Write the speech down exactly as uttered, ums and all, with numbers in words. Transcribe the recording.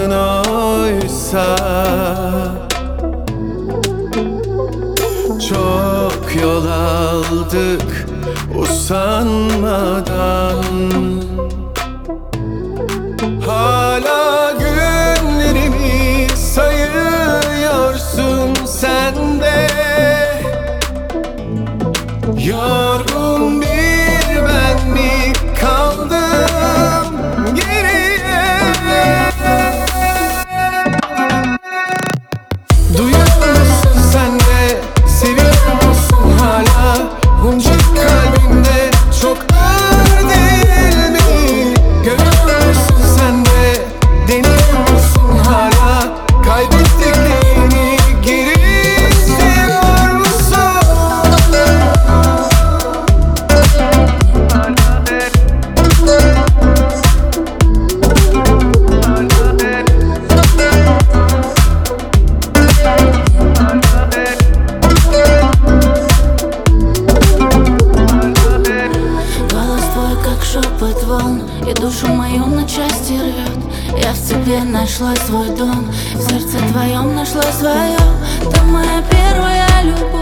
aradın oysa. Çok yol aldık usanmadan. Hala günlerimi sayıyorsun sen de. Yorgun bir ben mi kaldım geriye? Duyuyor musun sen de? Seviyor musun hala? Bunca kalbimde çok ağır değil mi? Görüyor musun sen de? Deniyor musun hala? Kaybettiklerini geri istiyor musun? Голос твой, как шепот волн, и душу мою на части рвет. Я в тебе нашла свой дом, в сердце твоем нашла свое. Ты моя первая любовь.